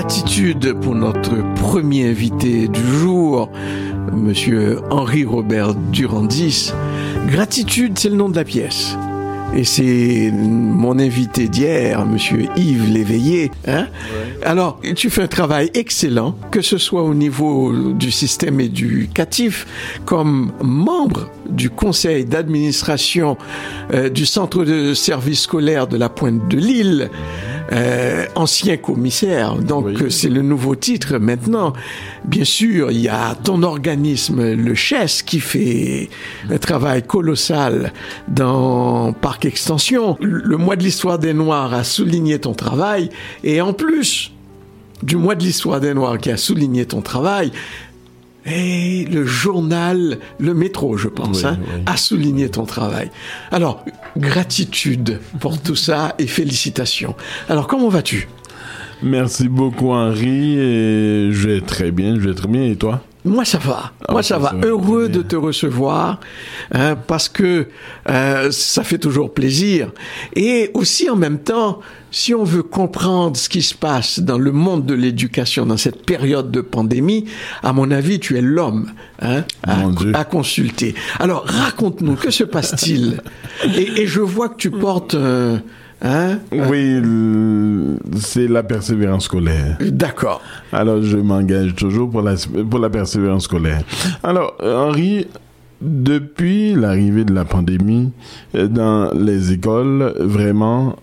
Gratitude pour notre premier invité du jour, Monsieur Henri-Robert Durandis. Gratitude, c'est le nom de la pièce. Et c'est mon invité d'hier, Monsieur Yves Léveillé. Hein? Ouais. Alors, tu fais un travail excellent, que ce soit au niveau du système éducatif, comme membre du conseil d'administration du centre de service scolaire de la Pointe de l'Île, ancien commissaire. Donc, oui. C'est le nouveau titre maintenant. Bien sûr, il y a ton organisme, le CHES, qui fait un travail colossal dans Parc Extension. Le mois de l'histoire des Noirs a souligné ton travail. Et en plus du mois de l'histoire des Noirs qui a souligné ton travail, et le journal, le Métro, je pense, a souligné ton travail. Alors, gratitude pour tout ça et félicitations. Alors, comment vas-tu? Merci beaucoup, Henri. Et je vais très bien. Et toi? Moi, ça va. Heureux de te recevoir, hein, parce que ça fait toujours plaisir. Et aussi, en même temps, si on veut comprendre ce qui se passe dans le monde de l'éducation dans cette période de pandémie, à mon avis, tu es l'homme à consulter. Alors, raconte-nous, que se passe-t-il? Et je vois que tu portes... Oui, c'est la persévérance scolaire. D'accord. Alors, je m'engage toujours pour la persévérance scolaire. Alors, Henri, depuis l'arrivée de la pandémie, dans les écoles, vraiment,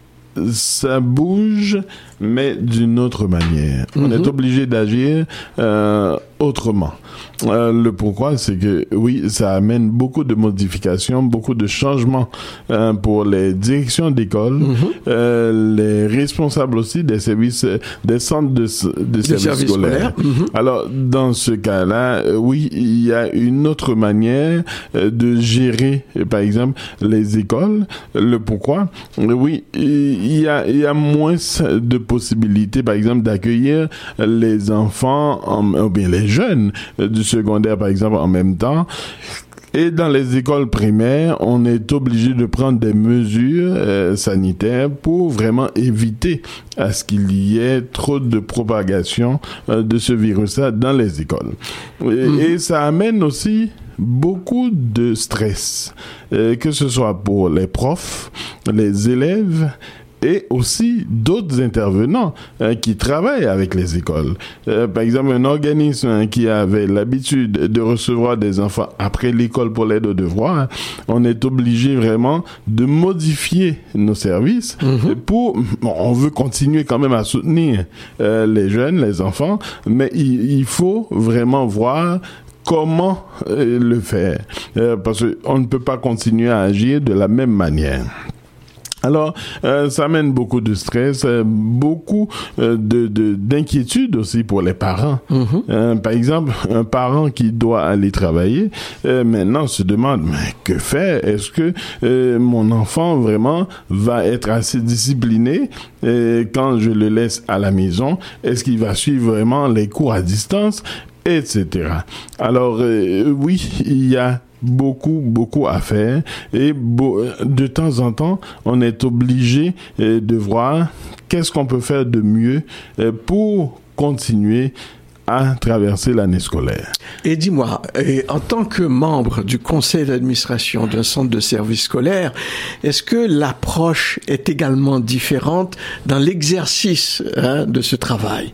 ça bouge, mais d'une autre manière. On est obligé d'agir autrement. Le pourquoi, c'est que oui, ça amène beaucoup de modifications, beaucoup de changements pour les directions d'école, les responsables aussi des services, des centres de services scolaires. Alors, dans ce cas-là, oui, il y a une autre manière de gérer, par exemple, les écoles. Le pourquoi, oui, il y a moins de possibilités, par exemple, d'accueillir les enfants, ou bien les jeunes du secondaire, par exemple, en même temps. Et dans les écoles primaires, on est obligé de prendre des mesures sanitaires pour vraiment éviter à ce qu'il y ait trop de propagation de ce virus-là dans les écoles. Et ça amène aussi beaucoup de stress, que ce soit pour les profs, les élèves, et aussi d'autres intervenants qui travaillent avec les écoles. Par exemple, un organisme qui avait l'habitude de recevoir des enfants après l'école pour l'aide aux devoirs, on est obligé vraiment de modifier nos services on veut continuer quand même à soutenir les jeunes, les enfants, mais il faut vraiment voir comment le faire, parce qu'on ne peut pas continuer à agir de la même manière. Alors, ça amène beaucoup de stress, beaucoup d'inquiétude aussi pour les parents. Par exemple, un parent qui doit aller travailler, maintenant se demande, mais que faire? Est-ce que mon enfant vraiment va être assez discipliné quand je le laisse à la maison? Est-ce qu'il va suivre vraiment les cours à distance? Etc. Alors, oui, il y a beaucoup à faire et de temps en temps on est obligé de voir qu'est-ce qu'on peut faire de mieux pour continuer à traverser l'année scolaire. Et dis-moi, en tant que membre du conseil d'administration d'un centre de service scolaire, est-ce que l'approche est également différente dans l'exercice de ce travail?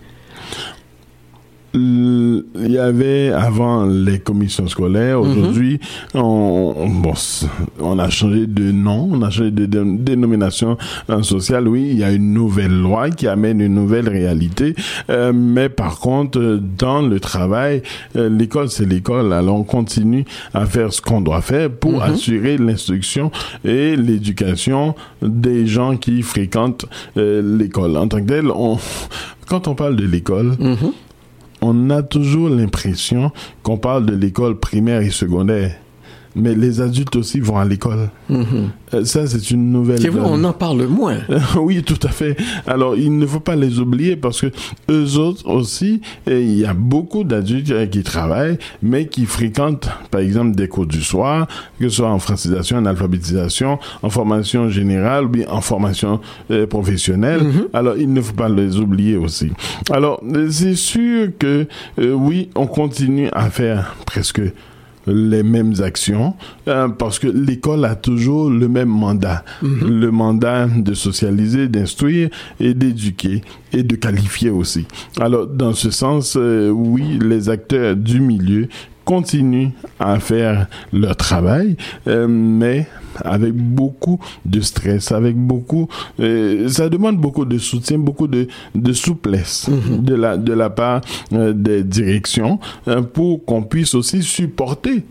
Il y avait avant les commissions scolaires. Aujourd'hui, on a changé de nom, on a changé de dénomination sociale. Oui, il y a une nouvelle loi qui amène une nouvelle réalité. Mais par contre, dans le travail, l'école, c'est l'école. Alors, on continue à faire ce qu'on doit faire pour assurer l'instruction et l'éducation des gens qui fréquentent l'école. En tant que tel, quand on parle de l'école, on a toujours l'impression qu'on parle de l'école primaire et secondaire. mais les adultes aussi vont à l'école. Ça, c'est une nouvelle... C'est vrai, on en parle moins. Oui, tout à fait. Alors, il ne faut pas les oublier parce que eux autres aussi, il y a beaucoup d'adultes qui travaillent, mais qui fréquentent, par exemple, des cours du soir, que ce soit en francisation, en alphabétisation, en formation générale, ou bien en formation professionnelle. Alors, il ne faut pas les oublier aussi. Alors, c'est sûr que, oui, on continue à faire presque les mêmes actions parce que l'école a toujours le même mandat, le mandat de socialiser, d'instruire et d'éduquer et de qualifier aussi. Alors dans ce sens, oui, les acteurs du milieu continuent à faire leur travail, mais avec beaucoup de stress, avec beaucoup, ça demande beaucoup de soutien, beaucoup de souplesse de la part des directions pour qu'on puisse aussi supporter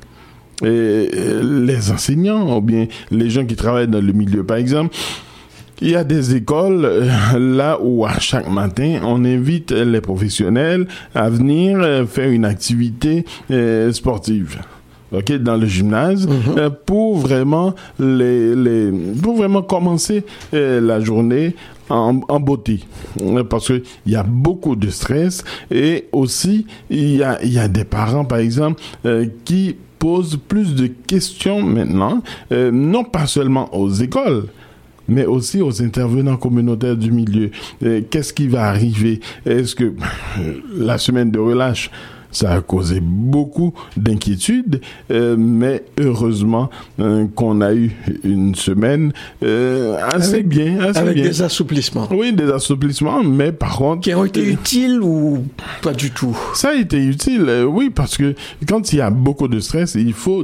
les enseignants ou bien les gens qui travaillent dans le milieu. Par exemple, il y a des écoles là où à chaque matin, on invite les professionnels à venir faire une activité sportive. OK, dans le gymnase, pour vraiment pour vraiment commencer la journée en beauté, parce que il y a beaucoup de stress et aussi il y a des parents par exemple qui posent plus de questions maintenant, non pas seulement aux écoles, mais aussi aux intervenants communautaires du milieu. Qu'est-ce qui va arriver? Est-ce que la semaine de relâche, ça a causé beaucoup d'inquiétudes, mais heureusement qu'on a eu une semaine assez bien. Avec des assouplissements. Oui, des assouplissements, mais par contre... Qui ont été utiles ou pas du tout? Ça a été utile, oui, parce que quand il y a beaucoup de stress, il faut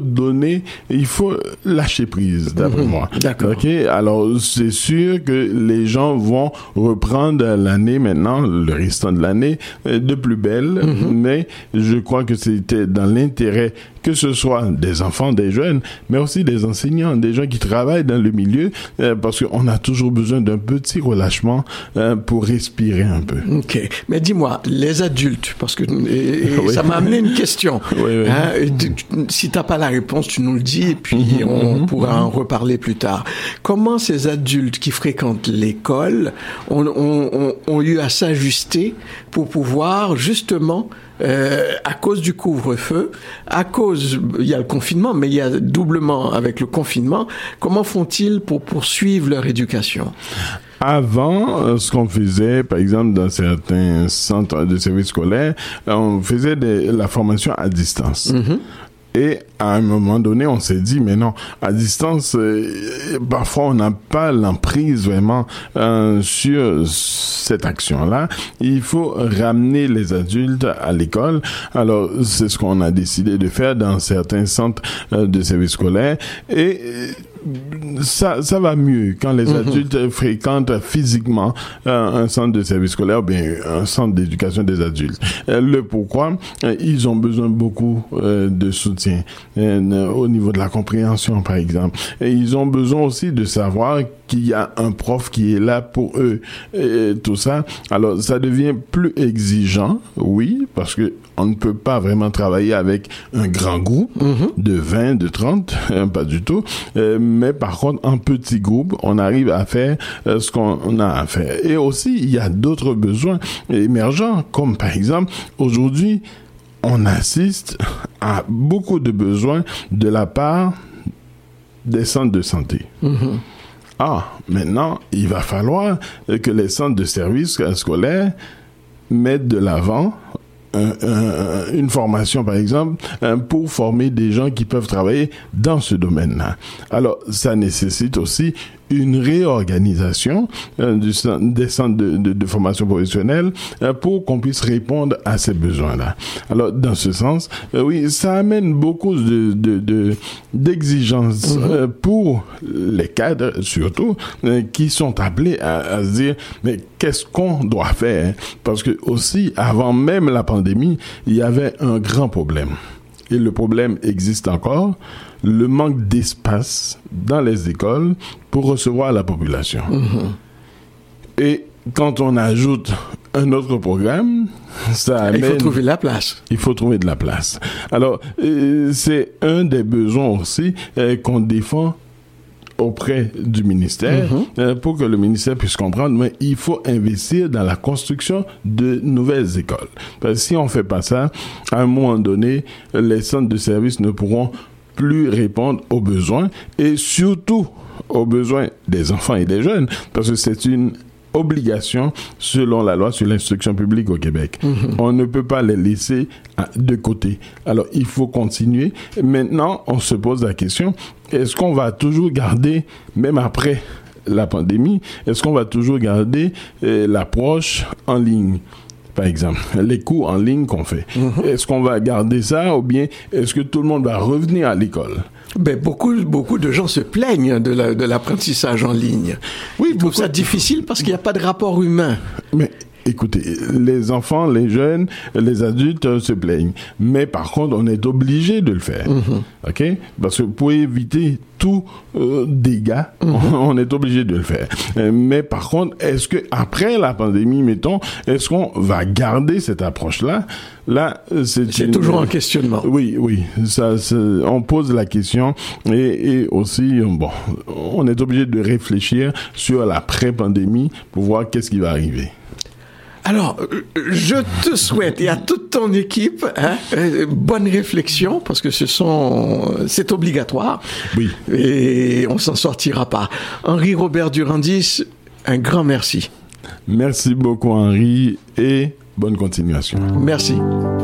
lâcher prise, d'après moi. D'accord. OK, alors c'est sûr que les gens vont reprendre l'année maintenant, le restant de l'année, de plus belle, mais je crois que c'était dans l'intérêt que ce soit des enfants, des jeunes, mais aussi des enseignants, des gens qui travaillent dans le milieu, parce qu'on a toujours besoin d'un petit relâchement pour respirer un peu. OK. Mais dis-moi, les adultes, parce que ça m'a amené une question. Oui. Si tu n'as pas la réponse, tu nous le dis, et puis on pourra en reparler plus tard. Comment ces adultes qui fréquentent l'école ont eu à s'ajuster pour pouvoir justement... à cause du couvre-feu, il y a le confinement, mais il y a doublement avec le confinement, comment font-ils pour poursuivre leur éducation? Avant, ce qu'on faisait, par exemple, dans certains centres de services scolaires, on faisait la formation à distance. Et à un moment donné, on s'est dit, mais non, à distance, parfois on n'a pas l'emprise vraiment sur cette action-là. Il faut ramener les adultes à l'école. Alors, c'est ce qu'on a décidé de faire dans certains centres de services scolaires. Et ça va mieux quand les adultes fréquentent physiquement un centre de service scolaire ou bien un centre d'éducation des adultes. Le pourquoi, ils ont besoin beaucoup de soutien au niveau de la compréhension, par exemple. Et ils ont besoin aussi de savoir qu'il y a un prof qui est là pour eux et tout ça. Alors, ça devient plus exigeant, oui, parce que on ne peut pas vraiment travailler avec un grand groupe de 20, de 30, pas du tout. Mais par contre, en petit groupe, on arrive à faire ce qu'on a à faire. Et aussi, il y a d'autres besoins émergents, comme par exemple, aujourd'hui, on assiste à beaucoup de besoins de la part des centres de santé. Maintenant, il va falloir que les centres de services scolaires mettent de l'avant une formation, par exemple, pour former des gens qui peuvent travailler dans ce domaine-là. Alors, ça nécessite aussi une réorganisation des centres de formation professionnelle pour qu'on puisse répondre à ces besoins-là. Alors, dans ce sens, oui, ça amène beaucoup d'exigences pour les cadres, surtout, qui sont appelés à se dire, mais qu'est-ce qu'on doit faire? Parce que aussi, avant même la pandémie, il y avait un grand problème. Et le problème existe encore, le manque d'espace dans les écoles pour recevoir la population. Et quand on ajoute un autre programme, ça amène... Il faut trouver de la place. Il faut trouver de la place. Alors, c'est un des besoins aussi qu'on défend auprès du ministère pour que le ministère puisse comprendre, mais il faut investir dans la construction de nouvelles écoles. Parce que si on ne fait pas ça, à un moment donné, les centres de services ne pourront plus répondre aux besoins et surtout aux besoins des enfants et des jeunes, parce que c'est une obligation selon la loi sur l'instruction publique au Québec. On ne peut pas les laisser de côté. Alors, il faut continuer. Maintenant, on se pose la question, est-ce qu'on va toujours garder, même après la pandémie, est-ce qu'on va toujours garder l'approche en ligne? Par exemple, les cours en ligne qu'on fait. Est-ce qu'on va garder ça ou bien est-ce que tout le monde va revenir à l'école? Ben, beaucoup de gens se plaignent de l'apprentissage en ligne. Oui, ils trouvent ça difficile parce qu'il n'y a pas de rapport humain. Mais écoutez, les enfants, les jeunes, les adultes se plaignent. Mais par contre, on est obligé de le faire. OK? Parce que pour éviter tout dégât, on est obligé de le faire. Mais par contre, est-ce que après la pandémie, mettons, est-ce qu'on va garder cette approche-là? Là, c'est toujours un questionnement. Oui. On pose la question et aussi, bon, on est obligé de réfléchir sur l'après-pandémie pour voir qu'est-ce qui va arriver. Alors, je te souhaite, et à toute ton équipe, bonne réflexion, parce que c'est obligatoire. Oui. Et on s'en sortira pas. Henri Robert Durandis, un grand merci. Merci beaucoup, Henri, et bonne continuation. Merci.